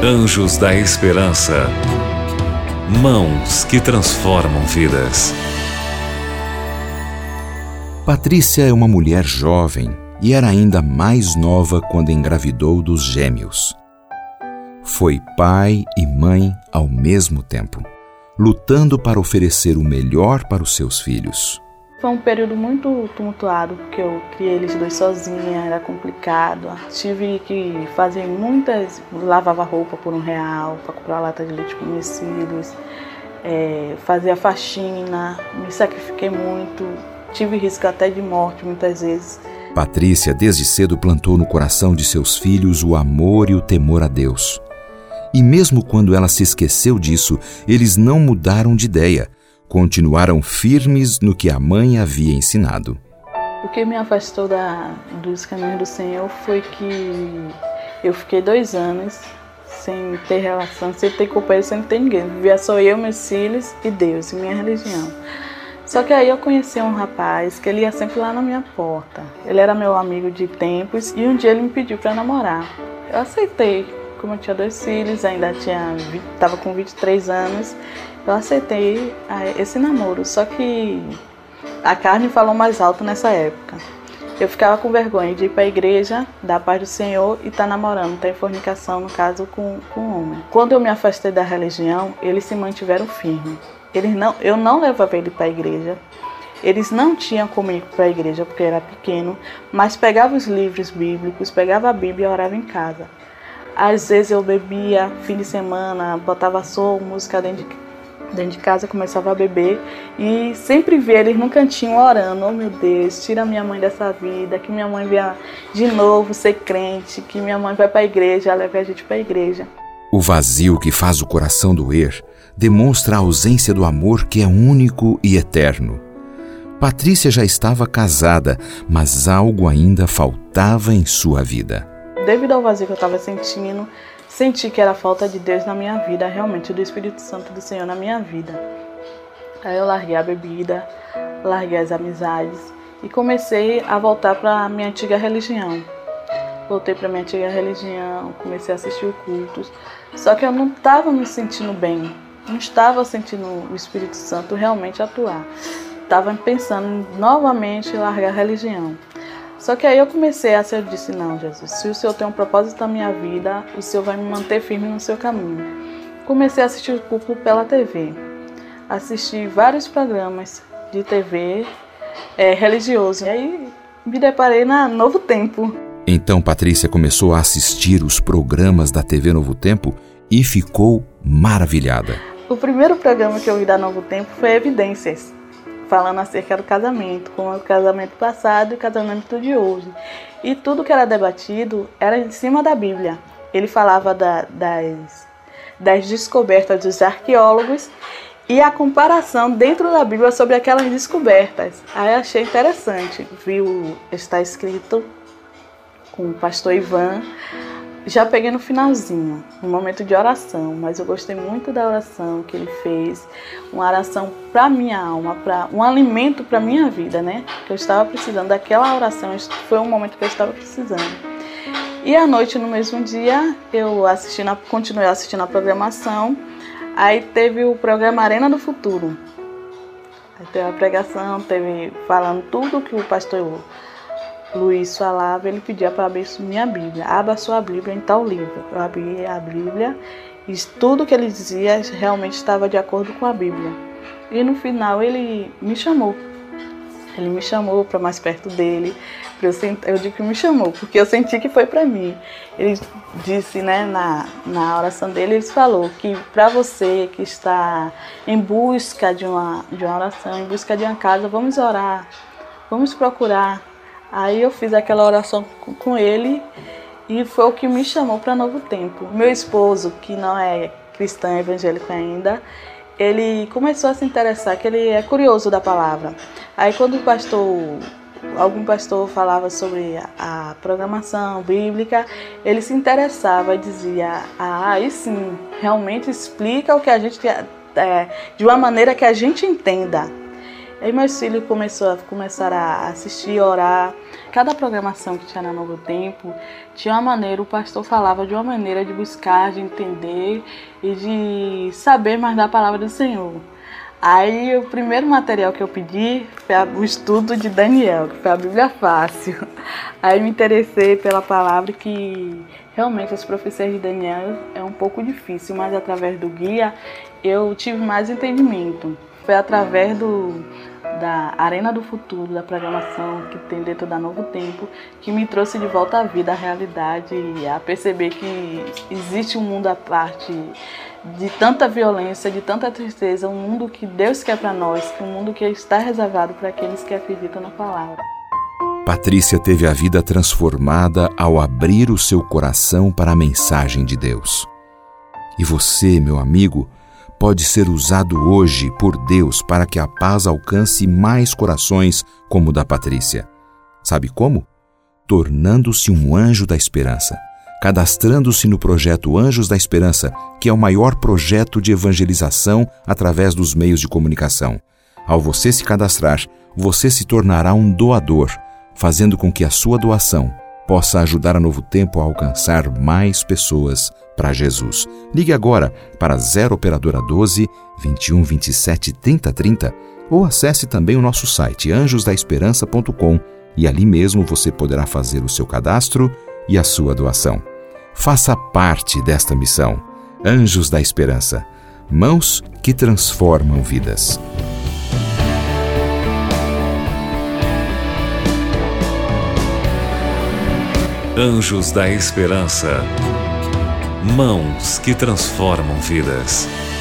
Anjos da Esperança. Mãos que transformam vidas. Patrícia é uma mulher jovem e era ainda mais nova quando engravidou dos gêmeos. Foi pai e mãe ao mesmo tempo, lutando para oferecer o melhor para os seus filhos. Foi um período muito tumultuado, porque eu criei eles dois sozinha, era complicado. Tive que fazer lavava roupa por R$1 para comprar lata de leite para meus filhos, fazia faxina, me sacrifiquei muito, tive risco até de morte muitas vezes. Patrícia desde cedo plantou no coração de seus filhos o amor e o temor a Deus. E mesmo quando ela se esqueceu disso, eles não mudaram de ideia. Continuaram firmes no que a mãe havia ensinado. O que me afastou dos caminhos do Senhor foi que eu fiquei 2 anos sem ter relação, sem ter companheiro, sem ter ninguém. Vivia só eu, meus filhos e Deus, e minha religião. Só que aí eu conheci um rapaz que ele ia sempre lá na minha porta. Ele era meu amigo de tempos e um dia ele me pediu para namorar. Eu aceitei. Como eu tinha 2 filhos, ainda estava com 23 anos, eu aceitei esse namoro. Só que a carne falou mais alto nessa época. Eu ficava com vergonha de ir para a igreja, dar a paz do Senhor e estar namorando, estar em fornicação, no caso, com um homem. Quando eu me afastei da religião, eles se mantiveram firmes. Eu não levava ele para a igreja. Eles não tinham como ir para a igreja porque eu era pequeno, mas pegava os livros bíblicos, pegava a Bíblia e orava em casa. Às vezes eu bebia, fim de semana, botava som, música dentro de casa, começava a beber e sempre via eles no cantinho orando: oh meu Deus, tira minha mãe dessa vida, que minha mãe venha de novo ser crente, que minha mãe vai para a igreja, leve a gente para a igreja. O vazio que faz o coração doer demonstra a ausência do amor que é único e eterno. Patrícia já estava casada, mas algo ainda faltava em sua vida. Devido ao vazio que eu estava sentindo, senti que era falta de Deus na minha vida, realmente, do Espírito Santo do Senhor na minha vida. Aí eu larguei a bebida, larguei as amizades e comecei a voltar para a minha antiga religião. Voltei para a minha antiga religião, comecei a assistir cultos, só que eu não estava me sentindo bem, não estava sentindo o Espírito Santo realmente atuar. Estava pensando novamente em largar a religião. Só que aí eu disse: não, Jesus, se o Senhor tem um propósito na minha vida, o Senhor vai me manter firme no seu caminho. Comecei a assistir o culto pela TV. Assisti vários programas de TV religioso. E aí me deparei na Novo Tempo. Então Patrícia começou a assistir os programas da TV Novo Tempo e ficou maravilhada. O primeiro programa que eu vi da Novo Tempo foi Evidências, falando acerca do casamento, como o casamento passado e o casamento de hoje. E tudo que era debatido era em cima da Bíblia. Ele falava das descobertas dos arqueólogos e a comparação dentro da Bíblia sobre aquelas descobertas. Aí achei interessante. Está escrito com o pastor Ivan. Já peguei no finalzinho, no momento de oração, mas eu gostei muito da oração que ele fez, uma oração para minha alma, um alimento para minha vida, né? Que eu estava precisando daquela oração, foi um momento que eu estava precisando. E à noite, no mesmo dia, eu continuei assistindo a programação, aí teve o programa Arena do Futuro. Aí teve a pregação, teve falando tudo que o pastor Luiz falava, ele pedia para abrir minha Bíblia. Abra sua Bíblia em tal livro. Eu abri a Bíblia e tudo que ele dizia realmente estava de acordo com a Bíblia. E no final ele me chamou. Ele me chamou para mais perto dele. Eu digo que me chamou, porque eu senti que foi para mim. Ele disse, né, na oração dele, ele falou que para você que está em busca de uma oração, em busca de uma casa, vamos orar, vamos procurar. Aí eu fiz aquela oração com ele e foi o que me chamou para Novo Tempo. Meu esposo, que não é cristão evangélico ainda, ele começou a se interessar, que ele é curioso da palavra. Aí quando algum pastor falava sobre a programação bíblica, ele se interessava e dizia: aí sim, realmente explica o que a gente de uma maneira que a gente entenda. Aí meus filhos começaram a assistir, orar. Cada programação que tinha na Novo Tempo tinha uma maneira, o pastor falava de uma maneira de buscar, de entender e de saber mais da palavra do Senhor. Aí o primeiro material que eu pedi foi o estudo de Daniel, que foi a Bíblia Fácil. Aí me interessei pela palavra, que realmente as profecias de Daniel é um pouco difícil, mas através do guia eu tive mais entendimento. Foi através da Arena do Futuro, da programação que tem dentro da Novo Tempo, que me trouxe de volta à vida, à realidade, e a perceber que existe um mundo à parte de tanta violência, de tanta tristeza, um mundo que Deus quer para nós, um mundo que está reservado para aqueles que acreditam na palavra. Patrícia teve a vida transformada ao abrir o seu coração para a mensagem de Deus. E você, meu amigo, pode ser usado hoje por Deus para que a paz alcance mais corações como o da Patrícia. Sabe como? Tornando-se um anjo da esperança, cadastrando-se no projeto Anjos da Esperança, que é o maior projeto de evangelização através dos meios de comunicação. Ao você se cadastrar, você se tornará um doador, fazendo com que a sua doação possa ajudar a Novo Tempo a alcançar mais pessoas para Jesus. Ligue agora para 0 Operadora 12 21 27 30 30 ou acesse também o nosso site anjosdaesperança.com e ali mesmo você poderá fazer o seu cadastro e a sua doação. Faça parte desta missão. Anjos da Esperança, mãos que transformam vidas. Anjos da Esperança, mãos que transformam vidas.